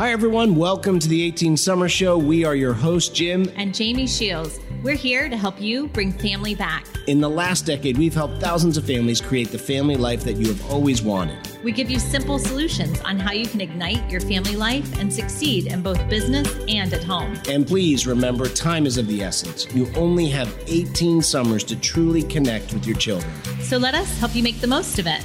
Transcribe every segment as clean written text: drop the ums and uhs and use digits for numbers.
Hi, everyone. Welcome to the 18 Summer Show. We are your hosts, Jim and Jamie Shields. We're here to help you bring family back. In the last decade, we've helped thousands of families create the family life that you have always wanted. We give you simple solutions on how you can ignite your family life and succeed in both business and at home. And please remember, time is of the essence. You only have 18 summers to truly connect with your children. So let us help you make the most of it.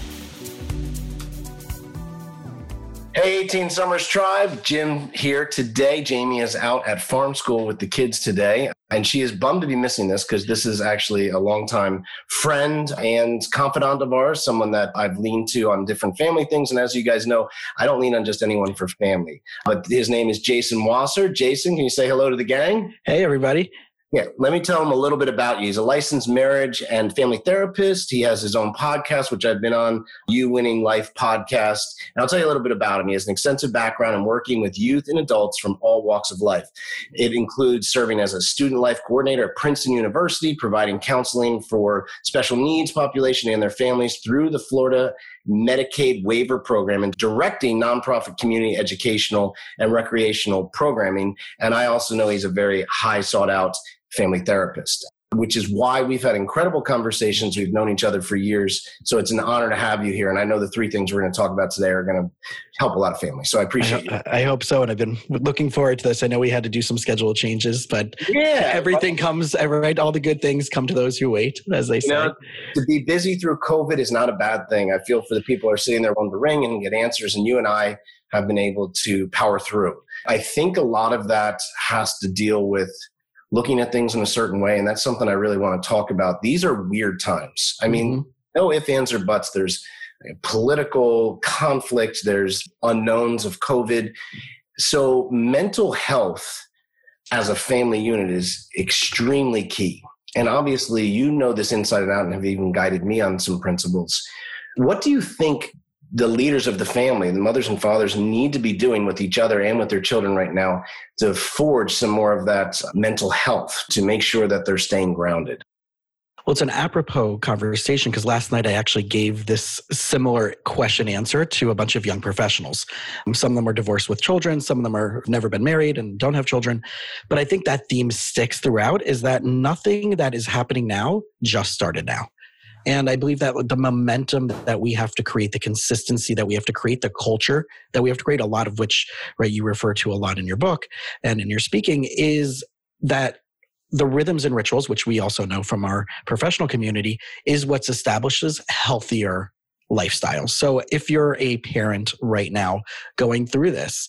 Hey, 18 Summers Tribe. Jim here today. Jamie is out at farm school with the kids today, and she is bummed to be missing this because this is actually a longtime friend and confidant of ours, someone that I've leaned to on different family things. And as you guys know, I don't lean on just anyone for family. But his name is Jason Wasser. Jason, can you say hello to the gang? Hey, everybody. Yeah, let me tell him a little bit about you. He's a licensed marriage and family therapist. He has his own podcast, which I've been on, You Winning Life podcast. And I'll tell you a little bit about him. He has an extensive background in working with youth and adults from all walks of life. It includes serving as a student life coordinator at Princeton University, providing counseling for special needs population and their families through the Florida Medicaid waiver program, and directing nonprofit community educational and recreational programming. And I also know he's a very high sought out family therapist, which is why we've had incredible conversations. We've known each other for years. So it's an honor to have you here. And I know the three things we're going to talk about today are going to help a lot of families. So I appreciate you. I hope so. And I've been looking forward to this. I know we had to do some schedule changes, but everything comes, right? All the good things come to those who wait, as they say. To be busy through COVID is not a bad thing. I feel for the people who are sitting there wanting to ring and get answers. And you and I have been able to power through. I think a lot of that has to deal with looking at things in a certain way. And that's something I really want to talk about. These are weird times. I mean, no ifs, ands, or buts. There's political conflict. There's unknowns of COVID. So mental health as a family unit is extremely key. And obviously, you know this inside and out and have even guided me on some principles. What do you think the leaders of the family, the mothers and fathers, need to be doing with each other and with their children right now to forge some more of that mental health, to make sure that they're staying grounded? Well, it's an apropos conversation because last night I actually gave this similar question answer to a bunch of young professionals. Some of them are divorced with children. Some of them have never been married and don't have children. But I think that theme sticks throughout, is that nothing that is happening now just started now. And I believe that the momentum that we have to create, the consistency that we have to create, the culture that we have to create, a lot of which, right, you refer to a lot in your book and in your speaking, is that the rhythms and rituals, which we also know from our professional community, is what establishes healthier lifestyles. So if you're a parent right now going through this,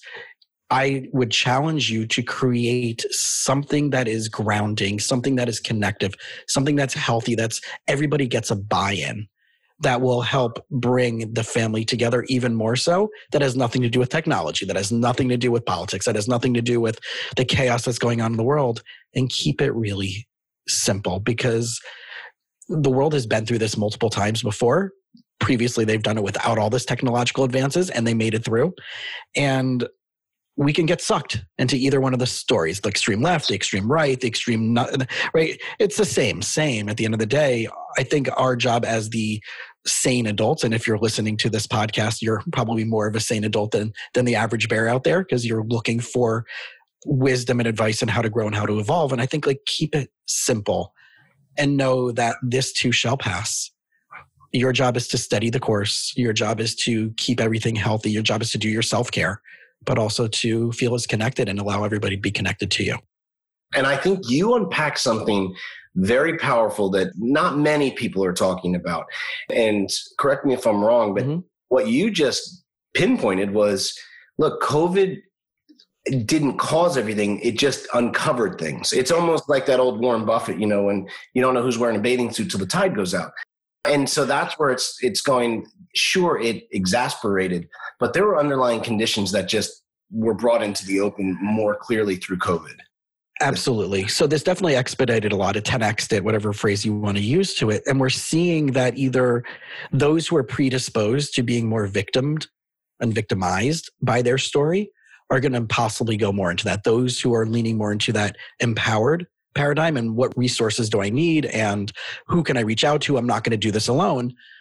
I would challenge you to create something that is grounding, something that is connective, something that's healthy, that's everybody gets a buy-in, that will help bring the family together even more so. That has nothing to do with technology, that has nothing to do with politics, that has nothing to do with the chaos that's going on in the world, and keep it really simple, because the world has been through this multiple times before. Previously, they've done it without all this technological advances and they made it through. And we can get sucked into either one of the stories, the extreme left, the extreme right, the extreme right. It's the same at the end of the day. I think our job as the sane adults, and if you're listening to this podcast, you're probably more of a sane adult than the average bear out there, because you're looking for wisdom and advice on how to grow and how to evolve. And I think, like, keep it simple and know that this too shall pass. Your job is to steady the course. Your job is to keep everything healthy. Your job is to do your self-care, but also to feel as connected and allow everybody to be connected to you. And I think you unpack something very powerful that not many people are talking about. And correct me if I'm wrong, but what you just pinpointed was, look, COVID didn't cause everything. It just uncovered things. It's almost like that old Warren Buffett, when you don't know who's wearing a bathing suit till the tide goes out. And so that's where it's going. Sure, it exasperated, but there were underlying conditions that just were brought into the open more clearly through COVID. Absolutely. So this definitely expedited a lot. It 10x'd it, whatever phrase you want to use to it. And we're seeing that either those who are predisposed to being more victimed and victimized by their story are going to possibly go more into that. Those who are leaning more into that empowered paradigm and what resources do I need and who can I reach out to? I'm not going to do this alone,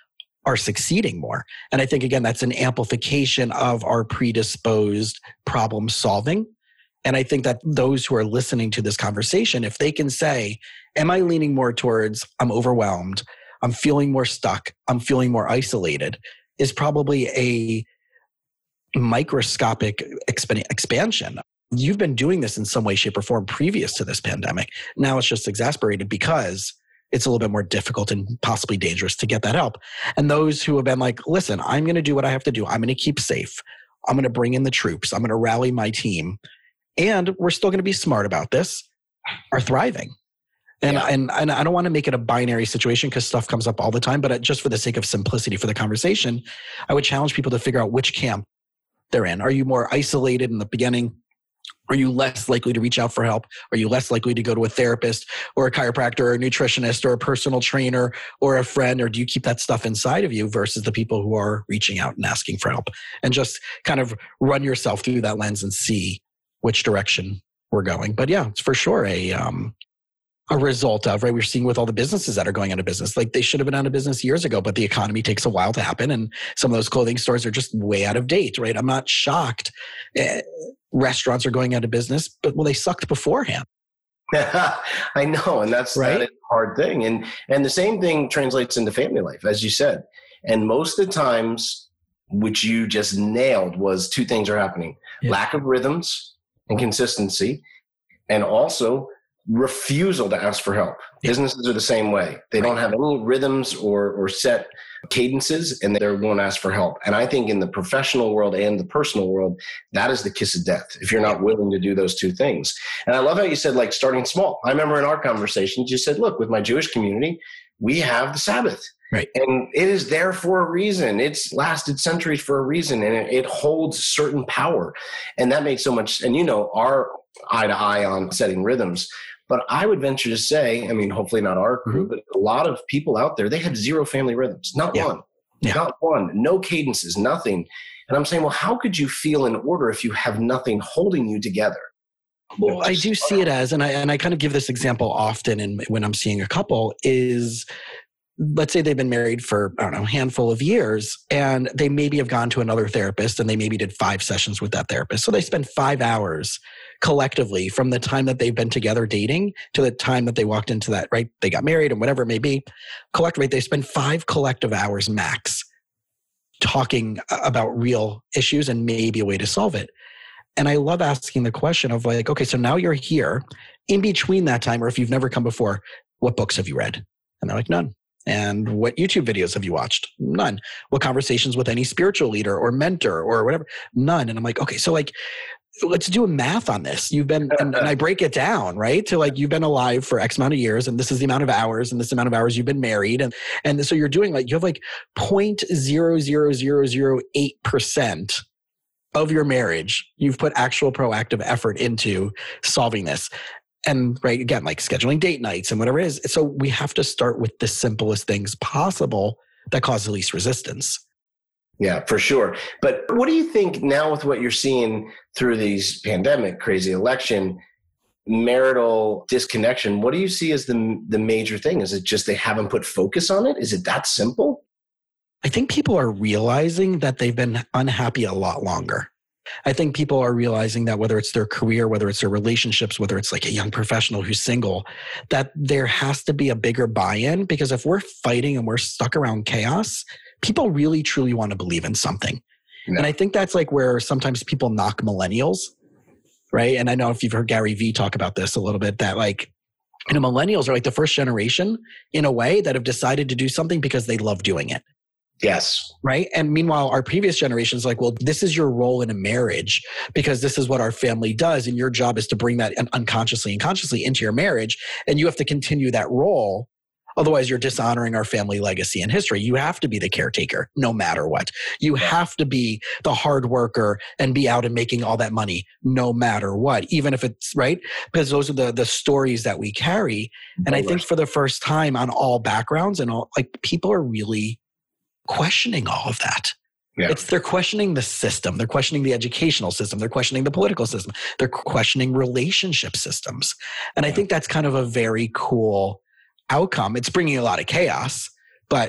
are succeeding more. And I think, again, that's an amplification of our predisposed problem solving. And I think that those who are listening to this conversation, if they can say, am I leaning more towards I'm overwhelmed, I'm feeling more stuck, I'm feeling more isolated, is probably a microscopic expansion. You've been doing this in some way, shape, or form previous to this pandemic. Now it's just exacerbated because it's a little bit more difficult and possibly dangerous to get that help. And those who have been like, listen, I'm going to do what I have to do. I'm going to keep safe. I'm going to bring in the troops. I'm going to rally my team. And we're still going to be smart about this, are thriving. And I don't want to make it a binary situation because stuff comes up all the time, but just for the sake of simplicity for the conversation, I would challenge people to figure out which camp they're in. Are you more isolated in the beginning? Are you less likely to reach out for help? Are you less likely to go to a therapist or a chiropractor or a nutritionist or a personal trainer or a friend? Or do you keep that stuff inside of you versus the people who are reaching out and asking for help? And just kind of run yourself through that lens and see which direction we're going. But yeah, it's for sure a result of, right? We're seeing with all the businesses that are going out of business. Like they should have been out of business years ago, but the economy takes a while to happen. And some of those clothing stores are just way out of date, right? I'm not shocked. Restaurants are going out of business, but well, they sucked beforehand. I know. And that's right? That is a hard thing. And the same thing translates into family life, as you said. And most of the times, which you just nailed, was two things are happening. Yeah. Lack of rhythms and consistency, and also refusal to ask for help. Yeah. Businesses are the same way. They don't have any rhythms or set cadences, and they won't ask for help. And I think in the professional world and the personal world, that is the kiss of death if you're not willing to do those two things. And I love how you said, like, starting small. I remember in our conversations, you said, look, with my Jewish community, we have the Sabbath. Right. And it is there for a reason. It's lasted centuries for a reason, and it holds certain power. And that makes so much, and you know, our eye to eye on setting rhythms. But I would venture to say, I mean, hopefully not our crew, but a lot of people out there, they have zero family rhythms. Not one, no cadences, nothing. And I'm saying, well, how could you feel in order if you have nothing holding you together? Well, I do see it as, and I kind of give this example often, and when I'm seeing a couple is, let's say they've been married for, I don't know, a handful of years, and they maybe have gone to another therapist and they maybe did 5 sessions with that therapist. So they spend 5 hours collectively from the time that they've been together dating to the time that they walked into that, right? They got married and whatever it may be. Collectively, they spend 5 collective hours max talking about real issues and maybe a way to solve it. And I love asking the question of like, okay, so now you're here. In between that time, or if you've never come before, what books have you read? And they're like, none. And what YouTube videos have you watched? None. What conversations with any spiritual leader or mentor or whatever? None. And I'm like, okay, so like, let's do a math on this. You've been, and I break it down, right? To like, you've been alive for X amount of years, and this is the amount of hours, and this amount of hours you've been married. And so you're doing like, you have like 0.00008% of your marriage, you've put actual proactive effort into solving this. And right, again, like scheduling date nights and whatever it is. So we have to start with the simplest things possible that cause the least resistance. Yeah, for sure. But what do you think now with what you're seeing through these pandemic, crazy election, marital disconnection? What do you see as the major thing? Is it just they haven't put focus on it? Is it that simple? I think people are realizing that they've been unhappy a lot longer. I think people are realizing that whether it's their career, whether it's their relationships, whether it's like a young professional who's single, that there has to be a bigger buy-in, because if we're fighting and we're stuck around chaos, people really truly want to believe in something. No. And I think that's like where sometimes people knock millennials, right? And I know if you've heard Gary Vee talk about this a little bit, that like, you know, millennials are like the first generation in a way that have decided to do something because they love doing it. Yes. Right. And meanwhile, our previous generation is like, well, this is your role in a marriage because this is what our family does. And your job is to bring that unconsciously and consciously into your marriage. And you have to continue that role. Otherwise, you're dishonoring our family legacy and history. You have to be the caretaker no matter what. You have to be the hard worker and be out and making all that money no matter what, even if it's right. Because those are the stories that we carry. And I think for the first time on all backgrounds and all, like people are really questioning all of that. Yeah. They're questioning the system. They're questioning the educational system. They're questioning the political system. They're questioning relationship systems. And I think that's kind of a very cool outcome. It's bringing a lot of chaos, but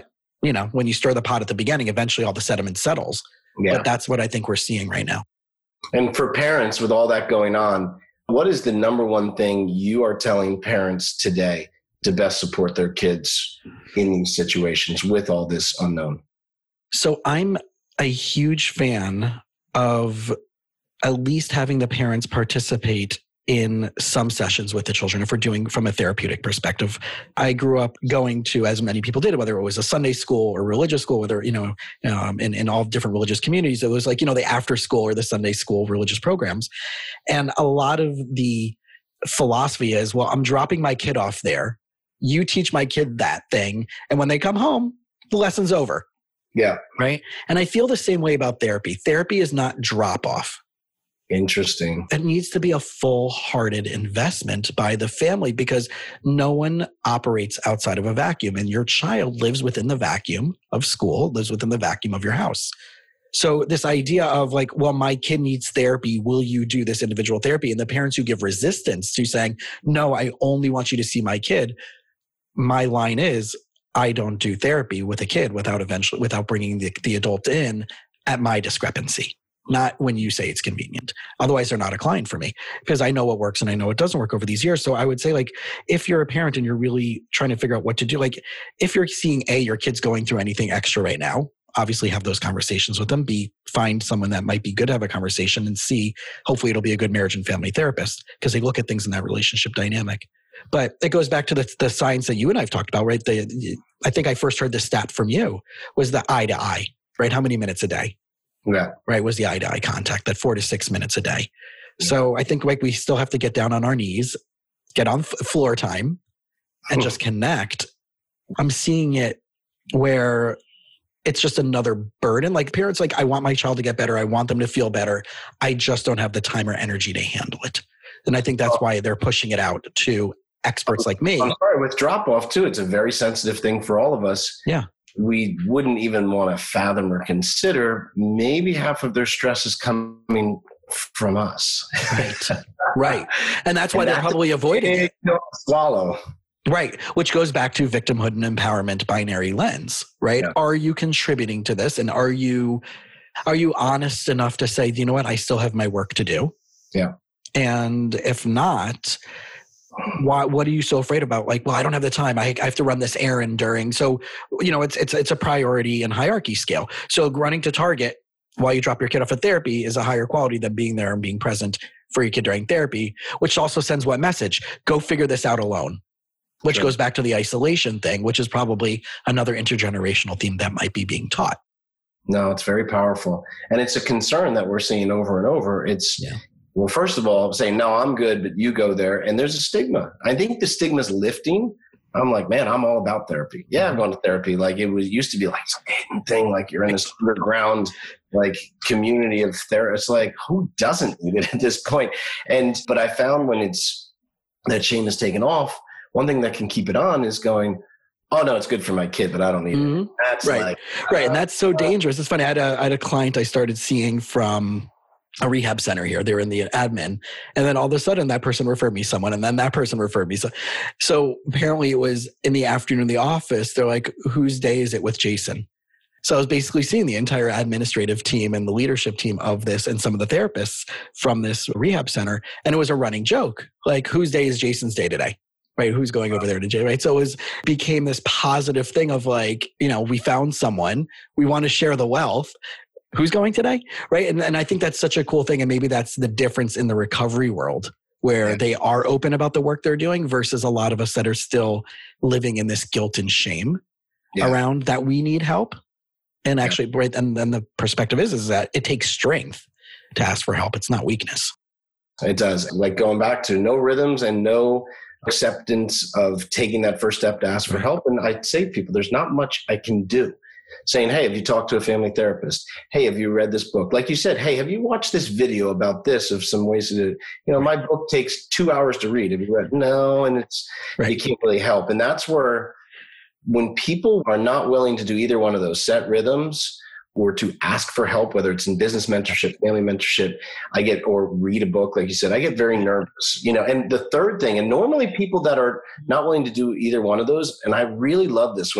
when you stir the pot at the beginning, eventually all the sediment settles. Yeah. But that's what I think we're seeing right now. And for parents with all that going on, what is the number one thing you are telling parents today to best support their kids in these situations with all this unknown? So I'm a huge fan of at least having the parents participate in some sessions with the children if we're doing from a therapeutic perspective. I grew up going to, as many people did, whether it was a Sunday school or religious school, whether, in all different religious communities, it was like, the after school or the Sunday school religious programs. And a lot of the philosophy is, well, I'm dropping my kid off there. You teach my kid that thing. And when they come home, the lesson's over. Yeah. Right. And I feel the same way about therapy. Therapy is not drop off. Interesting. It needs to be a full-hearted investment by the family because no one operates outside of a vacuum, and your child lives within the vacuum of school, lives within the vacuum of your house. So this idea of like, well, my kid needs therapy. Will you do this individual therapy? And the parents who give resistance to saying, no, I only want you to see my kid. My line is, I don't do therapy with a kid without bringing the adult in at my discrepancy. Not when you say it's convenient. Otherwise, they're not a client for me because I know what works and I know what doesn't work over these years. So I would say, like, if you're a parent and you're really trying to figure out what to do, like if you're seeing your kid's going through anything extra right now, obviously have those conversations with them. B, find someone that might be good to have a conversation, and C, hopefully it'll be a good marriage and family therapist because they look at things in that relationship dynamic. But it goes back to the science that you and I've talked about, right? I think I first heard this stat from you was the eye to eye, right? How many minutes a day? Yeah. Right. Was the eye to eye contact, that 4 to 6 minutes a day. Yeah. So I think like we still have to get down on our knees, get on floor time and just connect. I'm seeing it where it's just another burden. Like parents, like, I want my child to get better. I want them to feel better. I just don't have the time or energy to handle it. And I think that's why they're pushing it out to experts like me. I'm sorry, with drop off too, it's a very sensitive thing for all of us. Yeah. We wouldn't even want to fathom or consider maybe half of their stress is coming from us. Right. Right. And that's why they're probably avoiding it. Swallow. Right. Which goes back to victimhood and empowerment binary lens, right? Yeah. Are you contributing to this? And are you honest enough to say, you know what, I still have my work to do? Yeah. And if not, what are you so afraid about? Like, well, I don't have the time. I have to run this errand during. So, it's a priority and hierarchy scale. So running to Target while you drop your kid off at therapy is a higher quality than being there and being present for your kid during therapy, which also sends what message? Go figure this out alone, which goes back to the isolation thing, which is probably another intergenerational theme that might be being taught. No, it's very powerful. And it's a concern that we're seeing over and over. Well, first of all, saying, no, I'm good, but you go there. And there's a stigma. I think the stigma's lifting. I'm like, man, I'm all about therapy. Yeah, I'm going to therapy. Like used to be like some hidden thing, like you're in this underground like community of therapists. Like who doesn't need it at this point? But I found when that shame is taken off, one thing that can keep it on is going, oh no, it's good for my kid, but I don't need it. That's right. Right. And that's so dangerous. It's funny. I had a client I started seeing from a rehab center here. They were in the admin. And then all of a sudden that person referred me someone, and then that person referred me. So apparently it was in the afternoon in the office. They're like, whose day is it with Jason? So I was basically seeing the entire administrative team and the leadership team of this and some of the therapists from this rehab center. And it was a running joke. Like, whose day is Jason's day today? Right? Who's going over there today? Right? So it became this positive thing of like, we found someone, we want to share the wealth. Who's going today? Right. And I think that's such a cool thing. And maybe that's the difference in the recovery world where they are open about the work they're doing versus a lot of us that are still living in this guilt and shame around that we need help. And actually, right. And then the perspective is that it takes strength to ask for help. It's not weakness. It does. Like going back to no rhythms and no acceptance of taking that first step to ask for help. And I'd say to people, there's not much I can do. Saying, hey, have you talked to a family therapist? Hey, have you read this book? Like you said, hey, have you watched this video about this of some ways to, my book takes 2 hours to read. Have you read? No. And you can't really help. And that's where when people are not willing to do either one of those set rhythms or to ask for help, whether it's in business mentorship, family mentorship, or read a book, like you said, I get very nervous, and the third thing, and normally people that are not willing to do either one of those, and I really love this when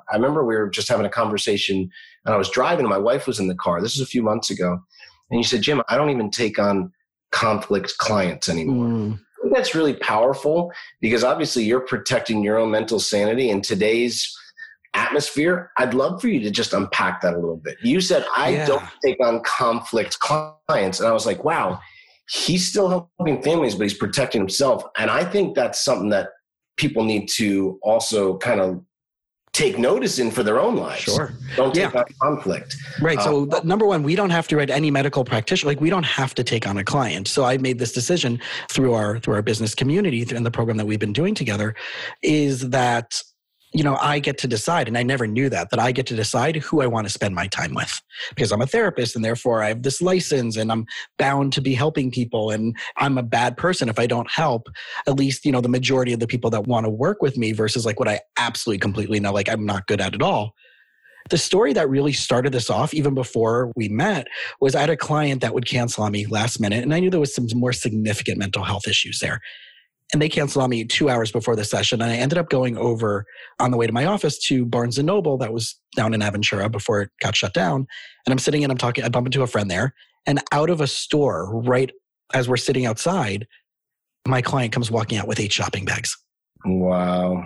I remember we were just having a conversation and I was driving and my wife was in the car. This was a few months ago. And you said, Jim, I don't even take on conflict clients anymore. I think that's really powerful because obviously you're protecting your own mental sanity in today's atmosphere. I'd love for you to just unpack that a little bit. You said, I don't take on conflict clients. And I was like, wow, he's still helping families, but he's protecting himself. And I think that's something that people need to also kind of take notice in for their own lives. Sure. Don't take on conflict. Right. So number one, we don't have to write any medical practitioner. Like we don't have to take on a client. So I made this decision through our business community and the program that we've been doing together is that, you know, I get to decide, and I never knew that I get to decide who I want to spend my time with because I'm a therapist and therefore I have this license and I'm bound to be helping people and I'm a bad person if I don't help at least, you know, the majority of the people that want to work with me versus like what I absolutely completely know, like I'm not good at all. The story that really started this off, even before we met, was I had a client that would cancel on me last minute and I knew there was some more significant mental health issues there. And they canceled on me 2 hours before the session. And I ended up going over on the way to my office to Barnes & Noble that was down in Aventura before it got shut down. And I'm sitting and I'm talking, I bump into a friend there. And out of a store, right as we're sitting outside, my client comes walking out with 8 shopping bags. Wow.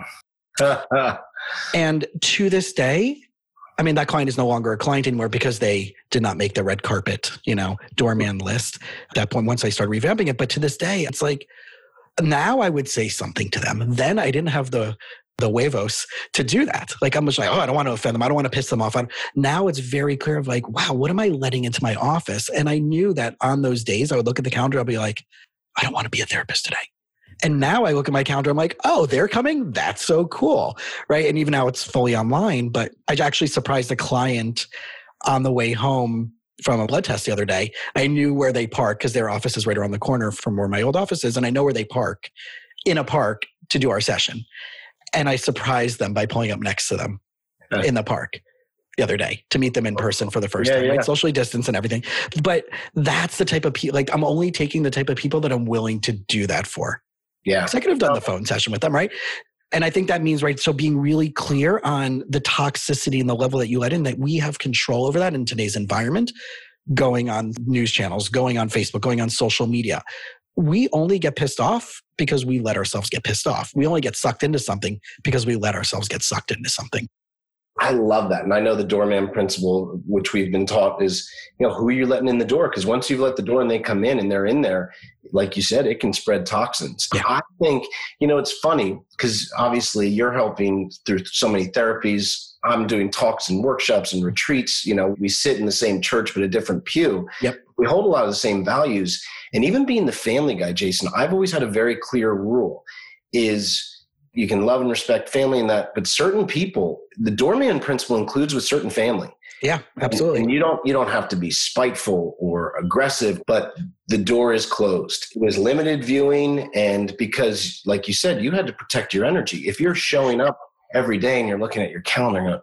And to this day, I mean, that client is no longer a client anymore because they did not make the red carpet, you know, doorman list at that point once I started revamping it. But to this day, it's like, now I would say something to them. Then I didn't have the huevos to do that. Like I'm just like, oh, I don't want to offend them. I don't want to piss them off. Now it's very clear of like, wow, what am I letting into my office? And I knew that on those days I would look at the calendar. I'll be like, I don't want to be a therapist today. And now I look at my calendar. I'm like, oh, they're coming. That's so cool. Right. And even now it's fully online, but I actually surprised a client on the way home from a blood test the other day. I knew where they park because their office is right around the corner from where my old office is. And I know where they park in a park to do our session. And I surprised them by pulling up next to them in the park the other day to meet them in person for the first time, right? Socially distanced and everything. But that's the type of people, like I'm only taking the type of people that I'm willing to do that for. Yeah. Because I could have done the phone session with them, right? And I think that means, right, so being really clear on the toxicity and the level that you let in, that we have control over that in today's environment, going on news channels, going on Facebook, going on social media. We only get pissed off because we let ourselves get pissed off. We only get sucked into something because we let ourselves get sucked into something. I love that. And I know the doorman principle, which we've been taught is, you know, who are you letting in the door? Because once you've let the door and they come in and they're in there, like you said, it can spread toxins. Yeah. I think, you know, it's funny because obviously you're helping through so many therapies. I'm doing talks and workshops and retreats. You know, we sit in the same church, but a different pew. Yep. We hold a lot of the same values. And even being the family guy, Jason, I've always had a very clear rule is you can love and respect family and that, but certain people, the doorman principle includes with certain family. Yeah, absolutely. And you don't have to be spiteful or aggressive, but the door is closed. It was limited viewing. And because, like you said, you had to protect your energy. If you're showing up every day and you're looking at your calendar and going,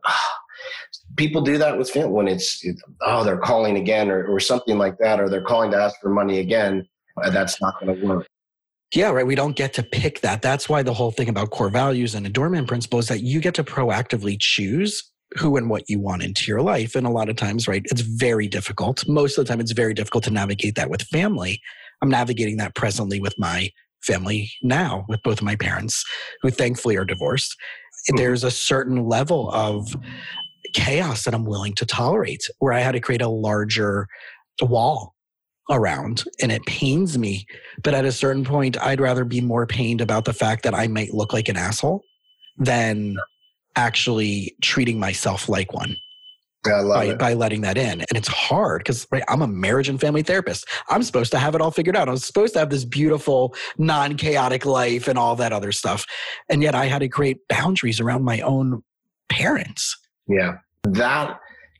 people do that with family when it's they're calling again or something like that, or they're calling to ask for money again. That's not going to work. Yeah, right. We don't get to pick that. That's why the whole thing about core values and a doorman principle is that you get to proactively choose who and what you want into your life. And a lot of times, right, it's very difficult. Most of the time, it's very difficult to navigate that with family. I'm navigating that presently with my family now, with both of my parents, who thankfully are divorced. There's a certain level of chaos that I'm willing to tolerate, where I had to create a larger wall around, and it pains me. But at a certain point, I'd rather be more pained about the fact that I might look like an asshole than actually treating myself like one. I love it. By letting that in. And it's hard because, right, I'm a marriage and family therapist. I'm supposed to have it all figured out. I'm supposed to have this beautiful, non-chaotic life and all that other stuff. And yet I had to create boundaries around my own parents. Yeah. That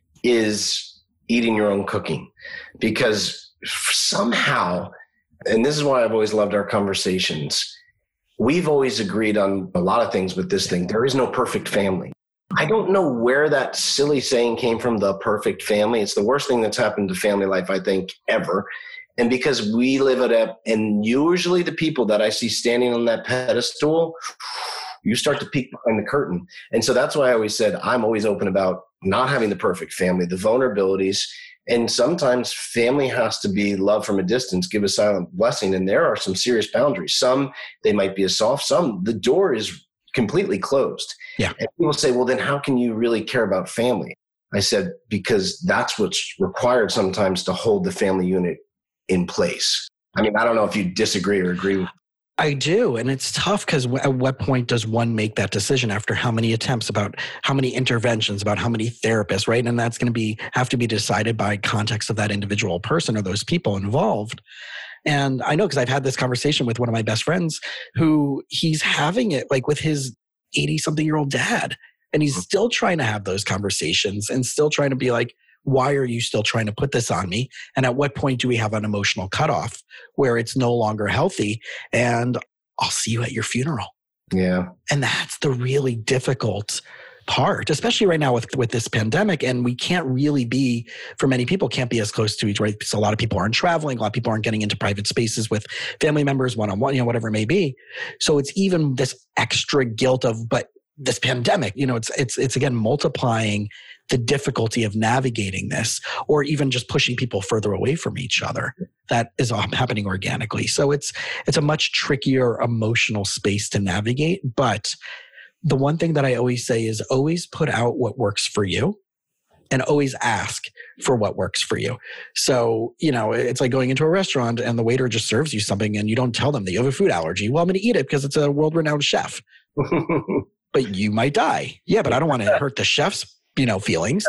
is eating your own cooking, because somehow, and this is why I've always loved our conversations, we've always agreed on a lot of things with this thing. There is no perfect family. I don't know where that silly saying came from, the perfect family. It's the worst thing that's happened to family life, I think, ever. And because we live it up, and usually the people that I see standing on that pedestal you start to peek behind the curtain. And so that's why I always said, I'm always open about not having the perfect family, the vulnerabilities. And sometimes family has to be love from a distance, give a silent blessing. And there are some serious boundaries. Some, they might be a soft, some, the door is completely closed. Yeah. And people say, well, then how can you really care about family? I said, because that's what's required sometimes to hold the family unit in place. I mean, I don't know if you disagree or agree with. I do. And it's tough because at what point does one make that decision after how many attempts, about how many interventions, about how many therapists, right? And that's going to have to be decided by context of that individual person or those people involved. And I know because I've had this conversation with one of my best friends who he's having it like with his 80-something-year-old dad. And he's still trying to have those conversations and still trying to be like, why are you still trying to put this on me? And at what point do we have an emotional cutoff where it's no longer healthy and I'll see you at your funeral? Yeah. And that's the really difficult part, especially right now with this pandemic. And we can't really be, for many people, can't be as close to each other. Because a lot of people aren't traveling. A lot of people aren't getting into private spaces with family members, one-on-one, whatever it may be. So it's even this extra guilt of, but this pandemic, it's again multiplying the difficulty of navigating this, or even just pushing people further away from each other. That is all happening organically. So it's a much trickier emotional space to navigate. But the one thing that I always say is always put out what works for you and always ask for what works for you. So, it's like going into a restaurant and the waiter just serves you something and you don't tell them that you have a food allergy. Well, I'm going to eat it because it's a world-renowned chef. But you might die. Yeah, but I don't want to hurt the chef's, feelings.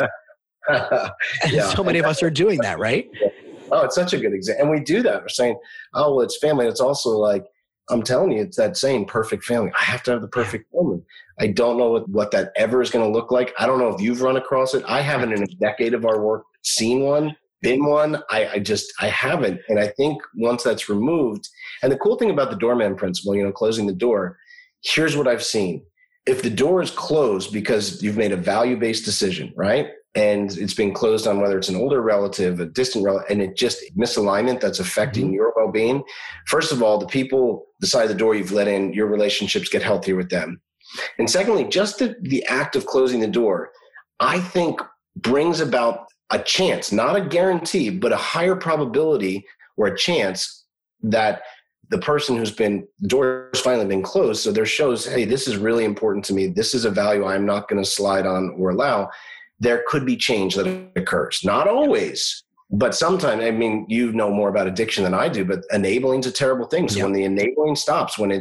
And so many of us are doing that, right? Oh, it's such a good example. And we do that. We're saying, oh, well, it's family. It's also like, I'm telling you, it's that saying, perfect family. I have to have the perfect family. I don't know what that ever is going to look like. I don't know if you've run across it. I haven't in a decade of our work seen one, been one. I haven't. And I think once that's removed, and the cool thing about the doorman principle, closing the door, here's what I've seen. If the door is closed because you've made a value-based decision, right? And it's been closed on whether it's an older relative, a distant relative, and it just misalignment that's affecting your well-being. First of all, the people beside the door you've let in, your relationships get healthier with them. And secondly, just the act of closing the door, I think brings about a chance, not a guarantee, but a higher probability or a chance that the person the door has finally been closed. So there shows, hey, this is really important to me. This is a value I'm not going to slide on or allow. There could be change that occurs. Not always, but sometimes, you know more about addiction than I do, but enabling is a terrible thing. So when the enabling stops, when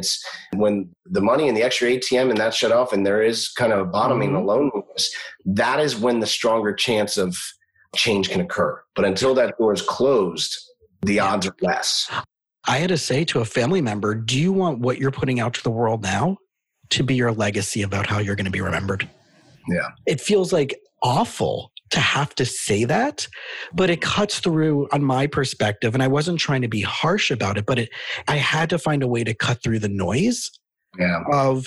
the money and the extra ATM and that's shut off and there is kind of a bottoming, the loneliness, that is when the stronger chance of change can occur. But until that door is closed, the odds are less. I had to say to a family member, do you want what you're putting out to the world now to be your legacy about how you're going to be remembered? Yeah. It feels like awful to have to say that, but it cuts through on my perspective. And I wasn't trying to be harsh about it, but I had to find a way to cut through the noise of,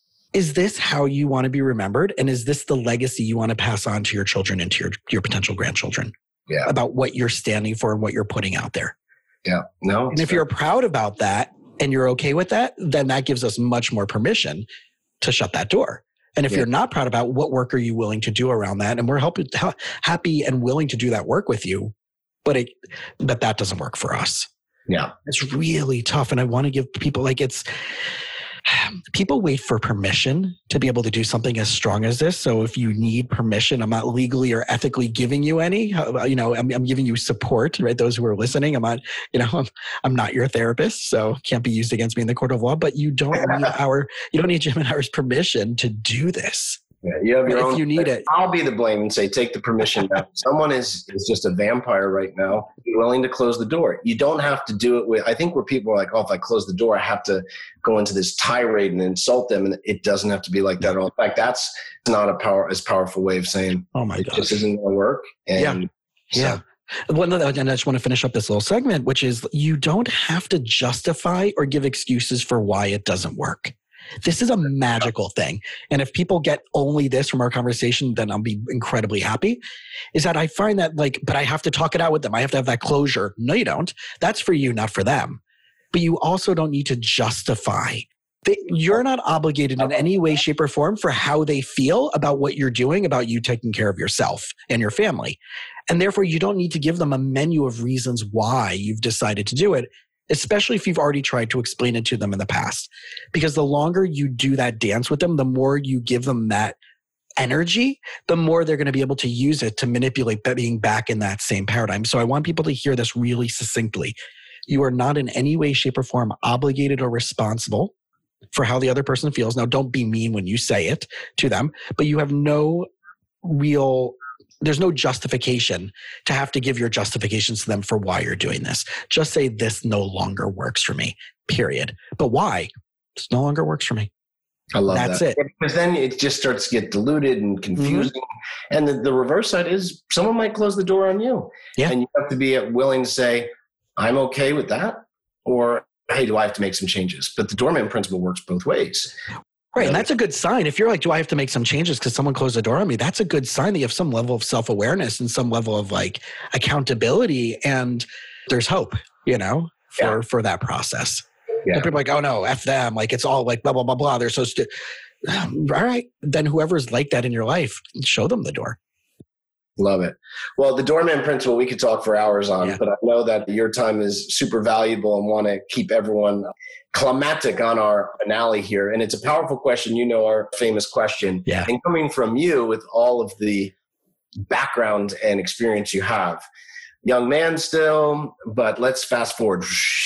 is this how you want to be remembered? And is this the legacy you want to pass on to your children and to your potential grandchildren about what you're standing for and what you're putting out there? Yeah. No. And if you're proud about that and you're okay with that, then that gives us much more permission to shut that door. And if you're not proud about, what work are you willing to do around that? And we're happy and willing to do that work with you, but that doesn't work for us. Yeah. It's really tough. And I want to give people people wait for permission to be able to do something as strong as this. So if you need permission, I'm not legally or ethically giving you any, I'm giving you support, right? Those who are listening, I'm not your therapist, so can't be used against me in the court of law, but you don't need Jim and I's permission to do this. Yeah, you have your own. If you need it, I'll be the blame and say, take the permission back. Someone is just a vampire right now, willing to close the door. You don't have to do it I think where people are like, oh, if I close the door, I have to go into this tirade and insult them. And it doesn't have to be like that at all. In fact, that's not as powerful way of saying, oh my gosh, this isn't going to work. And yeah. And I just want to finish up this little segment, which is you don't have to justify or give excuses for why it doesn't work. This is a magical thing. And if people get only this from our conversation, then I'll be incredibly happy. Is that I find that but I have to talk it out with them. I have to have that closure. No, you don't. That's for you, not for them. But you also don't need to justify You're not obligated in any way, shape, or form for how they feel about what you're doing, about you taking care of yourself and your family. And therefore, you don't need to give them a menu of reasons why you've decided to do it, especially if you've already tried to explain it to them in the past. Because the longer you do that dance with them, the more you give them that energy, the more they're going to be able to use it to manipulate being back in that same paradigm. So I want people to hear this really succinctly. You are not in any way, shape, or form obligated or responsible for how the other person feels. Now, don't be mean when you say it to them, but you have there's no justification to have to give your justifications to them for why you're doing this. Just say, this no longer works for me, period. But why? This no longer works for me. I love That's that. it. Because then it just starts to get diluted and confusing. And the reverse side is someone might close the door on you. Yeah. And you have to be willing to say, I'm okay with that. Or, hey, do I have to make some changes? But the doorman principle works both ways. Right. And that's a good sign. If you're like, do I have to make some changes because someone closed the door on me? That's a good sign that you have some level of self-awareness and some level of like accountability, and there's hope, for that process. Yeah. And people are like, oh no, F them. Like it's all like blah, blah, blah, blah. They're so stupid. All right. Then whoever's like that in your life, show them the door. Love it. Well, the doorman principle, we could talk for hours on, but I know that your time is super valuable and want to keep everyone climatic on our finale here. And it's a powerful question, our famous question. Yeah. And coming from you with all of the background and experience you have, young man still, but let's fast forward.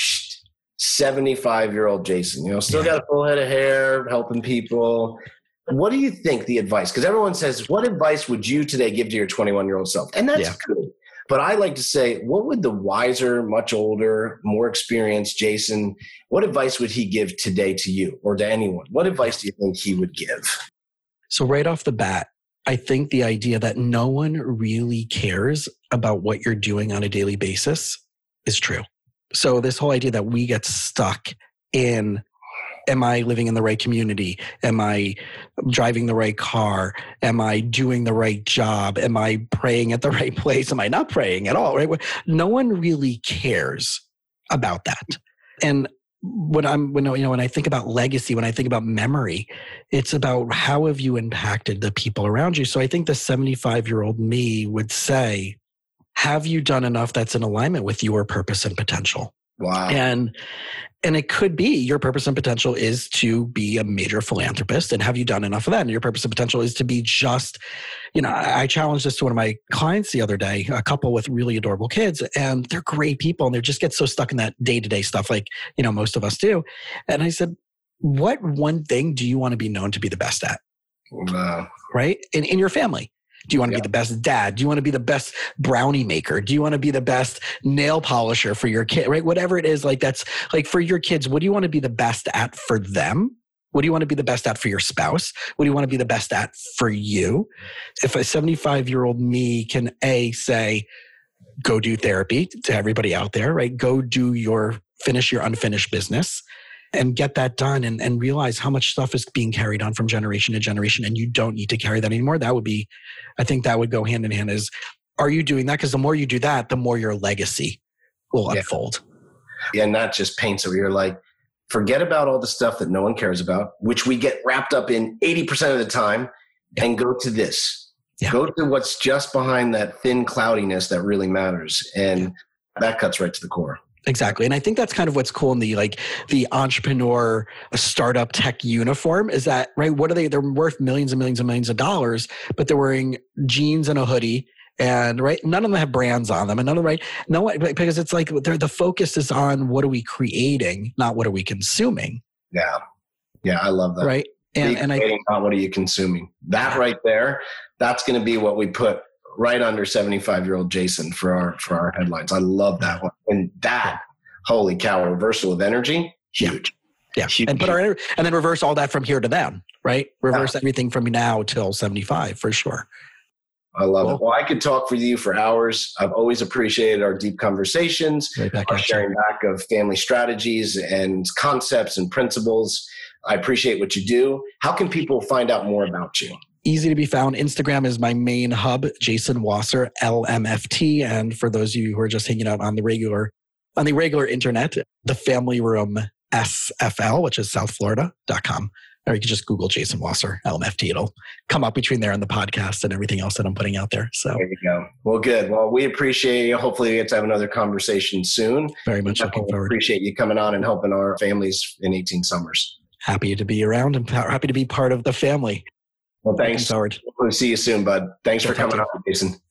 75-year-old Jason, still got a full head of hair, helping people. What do you think the advice? Because everyone says, what advice would you today give to your 21-year-old self? And that's good. But I like to say, what would the wiser, much older, more experienced Jason, what advice would he give today to you or to anyone? What advice do you think he would give? So right off the bat, I think the idea that no one really cares about what you're doing on a daily basis is true. So this whole idea that we get stuck in, am I living in the right community? Am I driving the right car? Am I doing the right job? Am I praying at the right place? Am I not praying at all? Right? No one really cares about that. And when I think about legacy, when I think about memory, it's about how have you impacted the people around you? So I think the 75-year-old me would say, have you done enough that's in alignment with your purpose and potential? Wow. And it could be your purpose and potential is to be a major philanthropist. And have you done enough of that? And your purpose and potential is to be just, I challenged this to one of my clients the other day, a couple with really adorable kids, and they're great people. And they just get so stuck in that day-to-day stuff like, most of us do. And I said, what one thing do you want to be known to be the best at? Wow. Right? In your family. Do you want to be the best dad? Do you want to be the best brownie maker? Do you want to be the best nail polisher for your kid? Right? Whatever it is, like that's like for your kids, what do you want to be the best at for them? What do you want to be the best at for your spouse? What do you want to be the best at for you? If a 75-year-old me can say, go do therapy to everybody out there, right? Go finish your unfinished business and get that done and realize how much stuff is being carried on from generation to generation and you don't need to carry that anymore. I think that would go hand in hand is, are you doing that? Because the more you do that, the more your legacy will unfold. And that just paints it where you're like, forget about all the stuff that no one cares about, which we get wrapped up in 80% of the time, and go to this. Yeah. Go to what's just behind that thin cloudiness that really matters. And that cuts right to the core. Exactly. And I think that's kind of what's cool in the entrepreneur startup tech uniform is that, right? What are they? They're worth millions and millions and millions of dollars, but they're wearing jeans and a hoodie and right. None of them have brands on them and none of them, right. No, because it's like the focus is on what are we creating, not what are we consuming. Yeah. Yeah. I love that. Right. And not what are you consuming? That right there, that's going to be what we put right under 75-year-old Jason for our headlines. I love that one. And that, holy cow, reversal of energy, huge. Yeah. Huge. And then reverse all that from here to then, right? Reverse everything from now till 75 for sure. I love it. Well, I could talk for you for hours. I've always appreciated our deep conversations, our sharing back of family strategies and concepts and principles. I appreciate what you do. How can people find out more about you? Easy to be found. Instagram is my main hub, Jason Wasser, LMFT. And for those of you who are just hanging out on the regular internet, the Family Room SFL, which is southflorida.com. Or you can just Google Jason Wasser, LMFT. It'll come up between there and the podcast and everything else that I'm putting out there. So there you go. Well, good. Well, we appreciate you. Hopefully we get to have another conversation soon. Very much looking forward. Appreciate you coming on and helping our families in 18 summers. Happy to be around and happy to be part of the family. Well, thanks. Looking forward. We'll see you soon, bud. Thanks for coming on, Jason.